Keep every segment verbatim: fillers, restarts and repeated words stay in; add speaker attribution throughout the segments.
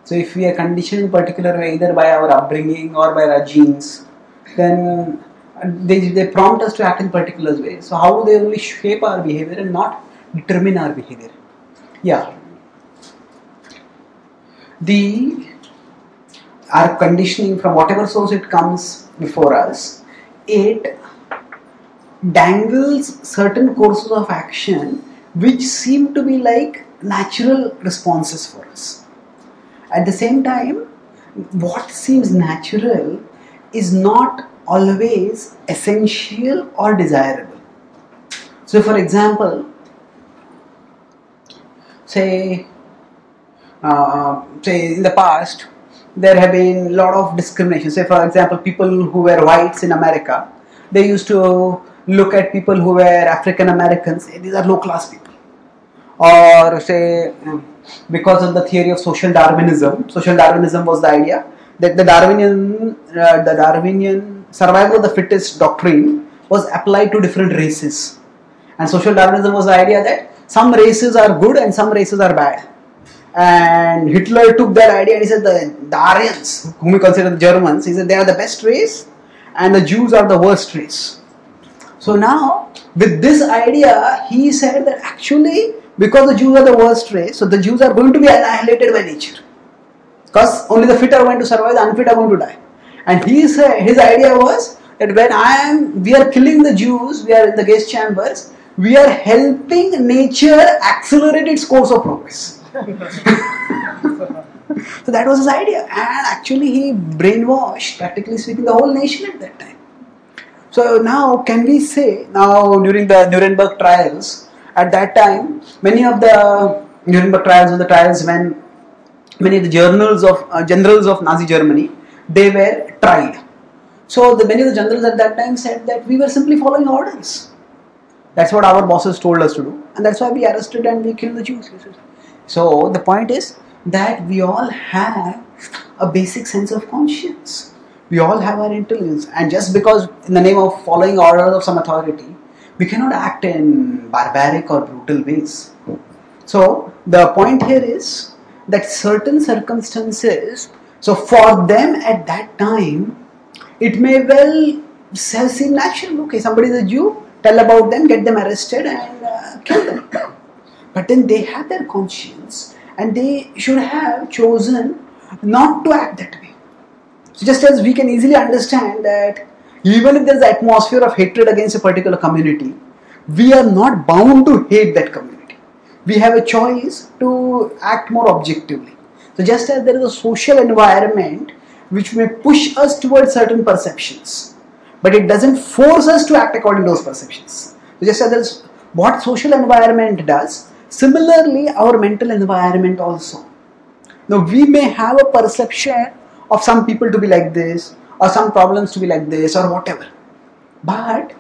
Speaker 1: So if we are conditioned in a particular way, either by our upbringing or by our genes, then they, they prompt us to act in particular ways. So how do they only shape our behavior and not determine our behavior? Yeah. The our conditioning, from whatever source it comes before us, it dangles certain courses of action which seem to be like natural responses for us. At the same time, what seems natural is not always essential or desirable. So for example, say, uh, say in the past, there have been a lot of discrimination. Say for example, people who were whites in America, they used to look at people who were African Americans, these are low class people. Or say, because of the theory of social Darwinism, social Darwinism was the idea that the Darwinian, uh, the Darwinian survival of the fittest doctrine was applied to different races. And social Darwinism was the idea that some races are good and some races are bad. And Hitler took that idea and he said the, the Aryans, whom we consider the Germans, he said they are the best race and the Jews are the worst race. So now, with this idea, he said that actually, because the Jews are the worst race, so the Jews are going to be annihilated by nature. Because only the fit are going to survive, the unfit are going to die. And he said, his idea was that when I am, we are killing the Jews, we are in the gas chambers, we are helping nature accelerate its course of progress. So that was his idea, and actually he brainwashed, practically speaking, the whole nation at that time. So now can we say, now during the Nuremberg trials, at that time, many of the Nuremberg trials were the trials when many of the journals of uh, generals of Nazi Germany, they were tried. So the, many of the generals at that time said that we were simply following orders. That's what our bosses told us to do, and that's why we arrested and we killed the Jews. So the point is that we all have a basic sense of conscience. We all have our intelligence, and just because in the name of following orders of some authority, we cannot act in barbaric or brutal ways. So the point here is that certain circumstances, so for them at that time, it may well seem natural. Okay, somebody is a Jew, tell about them, get them arrested and uh, kill them. But then they have their conscience and they should have chosen not to act that way. So just as we can easily understand that even if there is an atmosphere of hatred against a particular community, we are not bound to hate that community. We have a choice to act more objectively. So just as there is a social environment which may push us towards certain perceptions, but it doesn't force us to act according to those perceptions. So just as there is what social environment does, similarly our mental environment also. Now we may have a perception of some people to be like this, or some problems to be like this, or whatever. But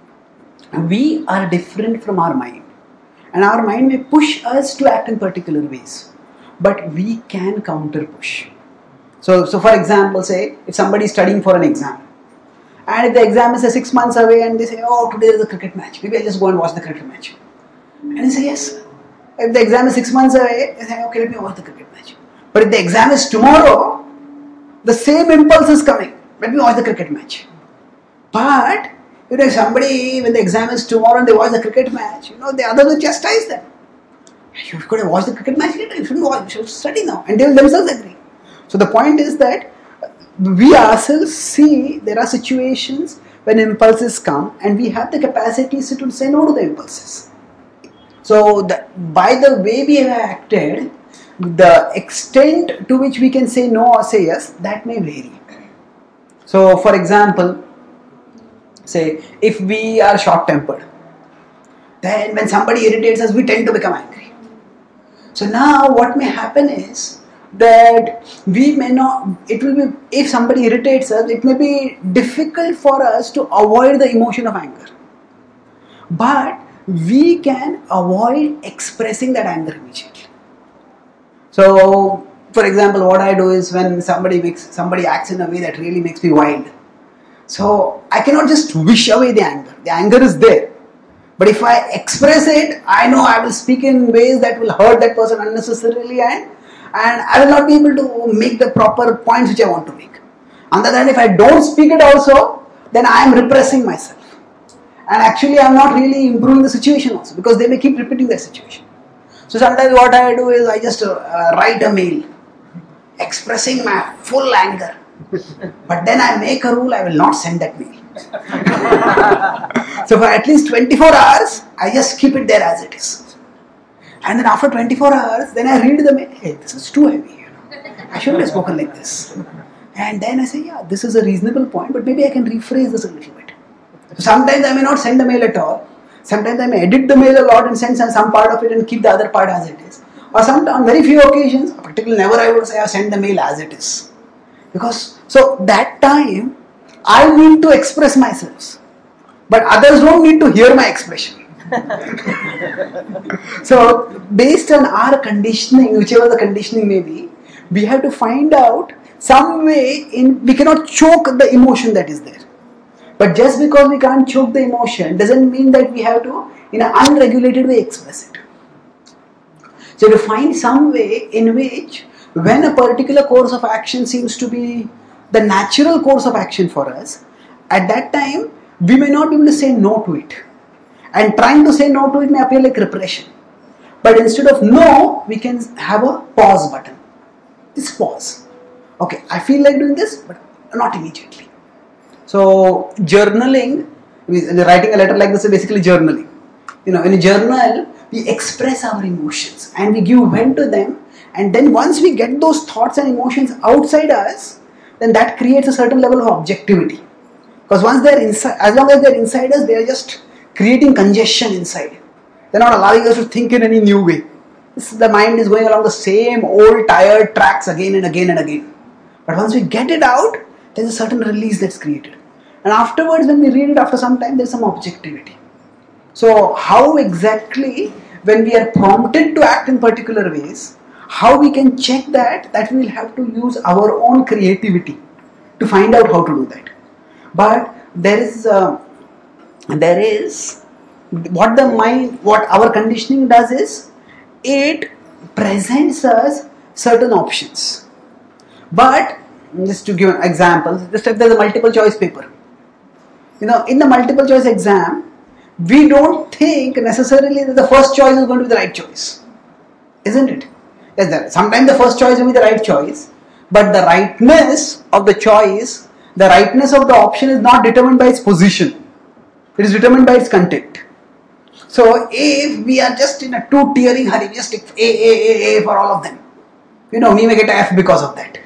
Speaker 1: we are different from our mind. And our mind may push us to act in particular ways. But we can counter push. So, so for example, say, if somebody is studying for an exam, and if the exam is say, six months away and they say, oh, today is a cricket match, maybe I'll just go and watch the cricket match. And you say, yes. If the exam is six months away, they say, okay, let me watch the cricket match. But if the exam is tomorrow, the same impulse is coming. Let me watch the cricket match. But, you know, if somebody, when the exam is tomorrow and they watch the cricket match, you know, the other will chastise them. You could have watched the cricket match later, you shouldn't watch, you should study now. And they will themselves agree. So the point is that we ourselves see there are situations when impulses come and we have the capacity to say no to the impulses. So the, by the way we have acted, the extent to which we can say no or say yes, that may vary. So for example, say if we are short-tempered, then when somebody irritates us, we tend to become angry. So now what may happen is that we may not, it will be, if somebody irritates us, it may be difficult for us to avoid the emotion of anger. But we can avoid expressing that anger immediately. So, for example, what I do is when somebody makes, somebody acts in a way that really makes me wild. So, I cannot just wish away the anger. The anger is there. But if I express it, I know I will speak in ways that will hurt that person unnecessarily and and I will not be able to make the proper points which I want to make. On the other hand, if I don't speak it also, then I am repressing myself. And actually I am not really improving the situation also, because they may keep repeating that situation. So sometimes what I do is I just uh, write a mail expressing my full anger. But then I make a rule, I will not send that mail. So for at least twenty-four hours, I just keep it there as it is. And then after twenty-four hours, then I read the mail. Hey, this is too heavy. You know. I shouldn't have spoken like this. And then I say, yeah, this is a reasonable point, but maybe I can rephrase this a little bit. So sometimes I may not send the mail at all. Sometimes I may edit the mail a lot and send some part of it and keep the other part as it is. Or sometimes, on very few occasions, particularly never I would say I send the mail as it is. Because, so that time, I need to express myself. But others don't need to hear my expression. So, based on our conditioning, whichever the conditioning may be, we have to find out some way in, we cannot choke the emotion that is there. But just because we can't choke the emotion doesn't mean that we have to, in an unregulated way, express it. So to find some way in which, when a particular course of action seems to be the natural course of action for us, at that time, we may not be able to say no to it. And trying to say no to it may appear like repression. But instead of no, we can have a pause button. Just pause. Okay, I feel like doing this, but not immediately. So journaling, writing a letter like this is basically journaling. You know, in a journal, we express our emotions and we give vent to them, and then once we get those thoughts and emotions outside us, then that creates a certain level of objectivity. Because once they're inside, as long as they're inside us, they're just creating congestion inside. They're not allowing us to think in any new way. This, the mind is going along the same old tired tracks again and again and again. But once we get it out, there's a certain release that's created. And afterwards, when we read it after some time, there's some objectivity. So how exactly, when we are prompted to act in particular ways, how we can check that, that we will have to use our own creativity to find out how to do that. But there is, uh, there is, what the mind, what our conditioning does is, it presents us certain options. But, just to give an example, just if there's a multiple choice paper. You know, in the multiple choice exam, we don't think necessarily that the first choice is going to be the right choice. Isn't it? Yes, there. Sometimes the first choice will be the right choice, but the rightness of the choice, the rightness of the option is not determined by its position. It is determined by its content. So if we are just in a two-tiering hurry, we just take A, A, A, A for all of them. You know, we may get F because of that.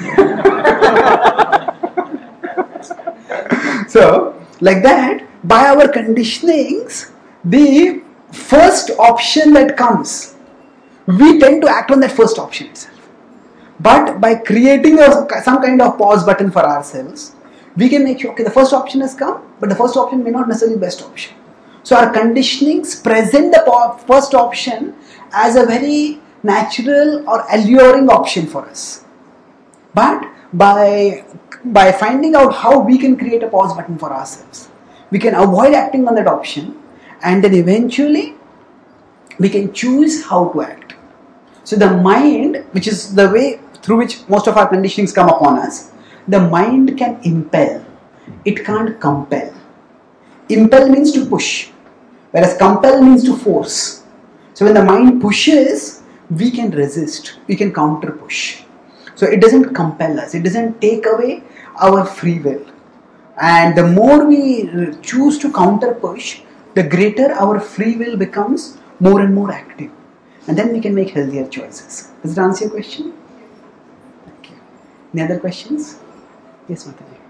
Speaker 1: So, like that, by our conditionings, the first option that comes, we tend to act on that first option itself. But by creating a, some kind of pause button for ourselves, we can make sure, okay, the first option has come, but the first option may not necessarily be the best option. So our conditionings present the first option as a very natural or alluring option for us. But by, by finding out how we can create a pause button for ourselves, we can avoid acting on that option, and then eventually we can choose how to act. So the mind, which is the way through which most of our conditionings come upon us, the mind can impel, it can't compel. Impel means to push, whereas compel means to force. So when the mind pushes, we can resist, we can counter push. So it doesn't compel us, it doesn't take away our free will. And the more we choose to counter push, the greater our free will becomes more and more active. And then we can make healthier choices. Does it answer your question? Thank you. Any other questions? Yes, Mataji.